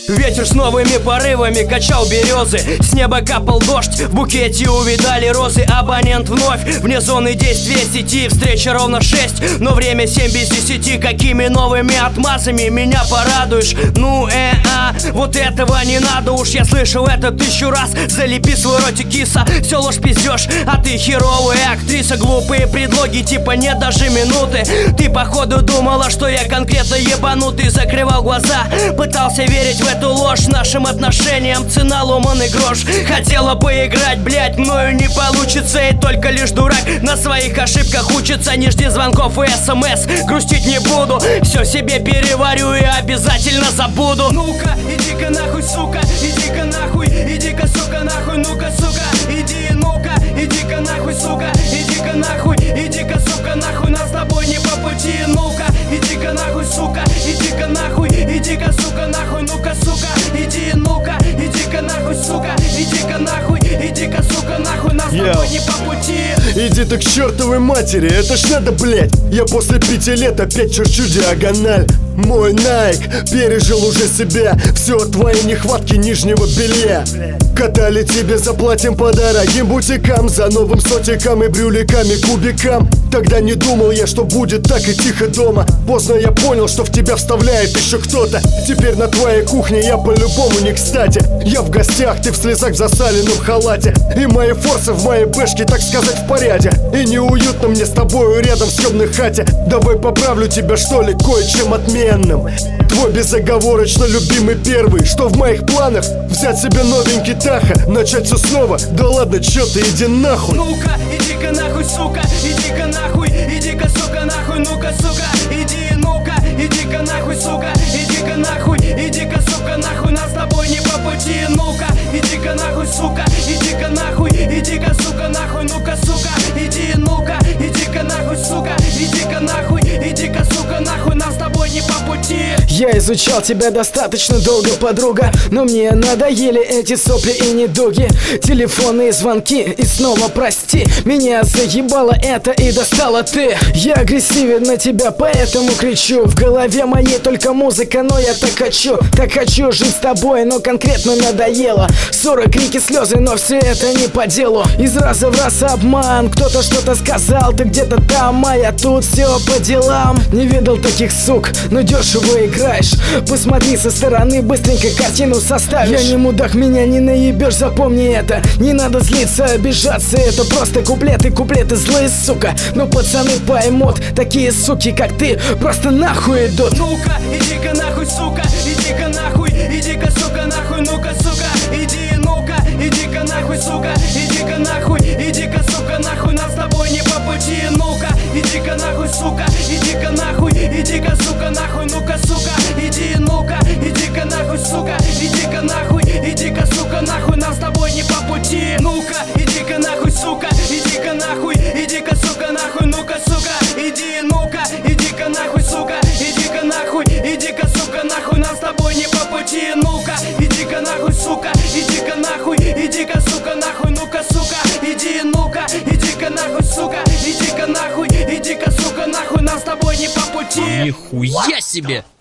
Ветер с новыми порывами качал березы, с неба капал дождь, в букете увидали розы. Абонент вновь вне зоны действия сети, встреча ровно в 6, но время 7 без 10. Какими новыми отмазами меня порадуешь? Вот этого не надо уж, я слышал это 1000 раз. Залепи свой ротик, киса, все ложь пиздешь, а ты херовая актриса. Глупые предлоги типа нет даже минуты. Ты походу думала, что я конкретно ебанутый. Закрывал глаза, пытался верить в эту ложь. Нашим отношениям цена ломаный грош. Хотела поиграть, блять, мною не получится. И только лишь дурак на своих ошибках учится. Не жди звонков и смс, грустить не буду. Все себе переварю и обязательно забуду. Ну-ка, иди-ка нахуй, сука, иди-ка нахуй, иди-ка, сука, нахуй, ну-ка, сука, иди, ну-ка, иди-ка нахуй, сука, иди-ка нахуй, иди-ка, сука, нахуй, нас с тобой не по пути. Ну-ка, иди-ка нахуй, сука, иди-ка нахуй, иди-ка, сука, нахуй, ну-ка, сука, иди, ну-ка, иди-ка нахуй, сука, иди-ка нахуй, иди-ка, сука, нахуй, нас с тобой не по пути. Иди ты к чертовой матери, это ж надо, блять. Я после 5 лет опять черчу диагональ. Мой Nike пережил уже себя. Все от твоей нехватки нижнего белья. Катали тебе заплатим по дорогим бутикам, за новым сотикам и брюликами кубикам. Тогда не думал я, что будет так и тихо дома. Поздно я понял, что в тебя вставляет еще кто-то. Теперь на твоей кухне я по-любому не кстати. Я в гостях, ты в слезах в засаленном халате. И мои форсы в моей бэшке, так сказать, в порядке. И неуютно мне с тобою рядом в съемной хате. Давай поправлю тебя, что ли, кое-чем отменным. Твой безоговорочно любимый первый. Что в моих планах? Взять себе новенький Таха, начать все снова. Да ладно, чё ты, иди нахуй. Ну-ка, иди-ка нахуй, сука, иди-ка нахуй, иди-ка, сука, нахуй, ну-ка, сука, иди, ну-ка, иди-ка нахуй, сука, иди-ка нахуй, иди-ка, сука, нахуй, нас с тобой не по пути. Ну-ка, иди-ка нахуй, сука, иди-ка нахуй, иди-ка, сука, нахуй, ну-ка, сука, иди, ну-ка, иди-ка нахуй, сука, иди-ка нахуй, иди-ка, сука, нахуй, нас с тобой не по пути. Я изучал тебя достаточно долго, подруга, но мне надоели эти сопли и недуги. Телефонные звонки и снова прости. Меня заебало это и достала ты. Я агрессивен на тебя, поэтому кричу. В голове моей только музыка, но я так хочу жить с тобой, но конкретно надоело. Ссоры, крики, слезы, но все это не по делу. Из раза в раз обман, кто-то что-то сказал. Ты где-то там, а я тут, все по делам. Не видел таких сук, но дешево играешь. Посмотри со стороны, быстренько картину составишь. Я не мудак, меня не наебешь, запомни это. Не надо злиться, обижаться, это просто куплеты злые, сука. Но пацаны поймут, такие суки, как ты, просто нахуй идут. Ну-ка, иди-ка нахуй, сука, иди-ка нахуй, иди-ка, сука, нахуй, ну-ка, сука, иди, ну-ка, иди-ка нахуй, сука, иди-ка нахуй, иди-ка, сука, нахуй, нас с тобой не по пути. Ну-ка, иди-ка нахуй, сука, иди-ка нахуй, иди-ка, сука, нахуй, ну-ка, сука, иди, ну-ка, иди-ка нахуй, сука, иди-ка нахуй, иди-ка, сука, нахуй, нас с тобой не по пути. Ну-ка, иди-ка нахуй, сука, иди-ка нахуй, иди-ка, сука, нахуй, ну-ка, сука, иди, ну-ка, иди-ка нахуй, сука, иди-ка нахуй, иди-ка, сука, нахуй, нас с тобой не по пути. Ну-ка, иди-ка нахуй, сука, иди-ка нахуй, иди-ка, сука, нахуй, ну-ка, сука, иди, ну-ка, иди-ка нахуй, сука, иди-ка нахуй, иди-ка, сука, нахуй, нас с тобой не по пути. Нихуя себе!